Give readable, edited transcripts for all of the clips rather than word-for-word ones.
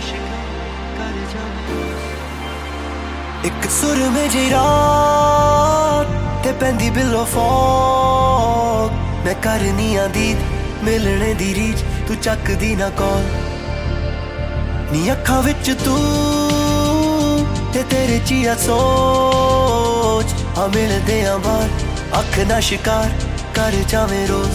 एक सुर में जी रात ते पैंदी बिलो फॉग मैं करनी आंदी मिलने दी रीच तू चकदी ना कॉल नी अखां विच तू ते तेरे चिया सोच आ मिलदे आ बार अख ना शिकार कर जावे रोज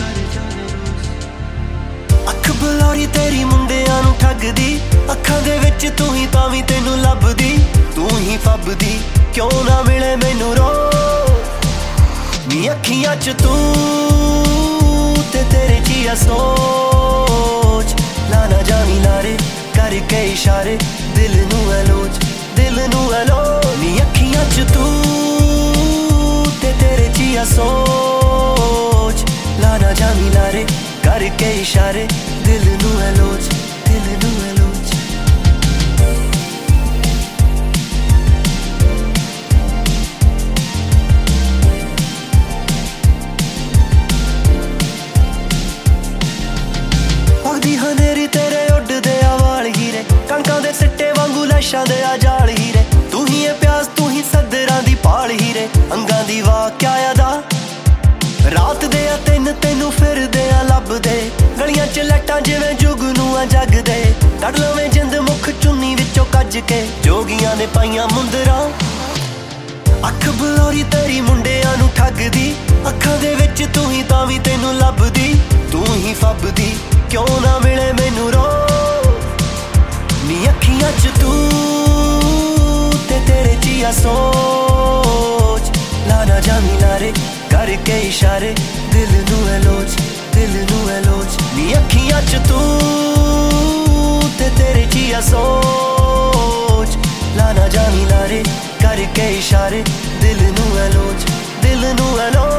अख बुलारी तेरी मुंडियां नूं ठगदी अखां दे विच तू ही तावीं तैनूं लभदी तू ही फबदी क्यों ना मिले मैनू रो नी अखियां च तू ते तेरे चिया सोच लाना जावी लारे करके इशारे दिल नू एलोच नी अखियां च तू ते तेरे चिया सोच लाना जावी लारे करके इशारे दिल नू एलोच हनेरी तेरे उड़दे आ वाल हीरे कणकां दे सिट्टे वांगू लैशां दे आ जाल हीरे तू ही है प्यास तू ही सदरां दी पाल हीरे अंगां दी वाह क्या अदा रात दे आ तैनूं फिरदे आ लभदे गलियां च लैटां जिवें जुगनू आ जगदे कढ लवें जिंद मुख चुन्नी विचों कज के जोगियां ने पाईयां मुंदरां अख बलोरी तेरी मुंडियां नूं ठगदी अखां दे विच तू ही तावीं तैनूं लभदी तू ही फबदी क्यों ना मिले मैनू रो नी अखियां च तू ते तेरे चिया सोच लाना जावी लारे करके इशारे दिल नू एलोच नी अखियां च तू ते तेरे चिया सोच लाना जावी लारे करके इशारे दिल नू एलोच